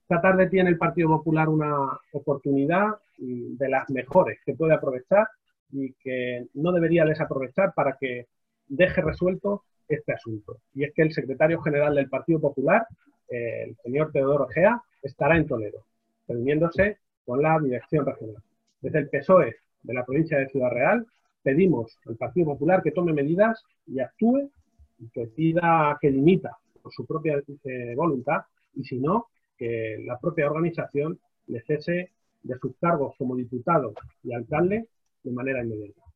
Esta tarde tiene el Partido Popular una oportunidad de las mejores que puede aprovechar y que no debería desaprovechar para que deje resuelto este asunto. Y es que el secretario general del Partido Popular, el señor Teodoro Gea, estará en Toledo, reuniéndose con la dirección regional. Desde el PSOE de la provincia de Ciudad Real pedimos al Partido Popular que tome medidas y actúe, y que pida que dimita por su propia voluntad, y si no, que la propia organización le cese de sus cargos como diputado y alcalde de manera inmediata.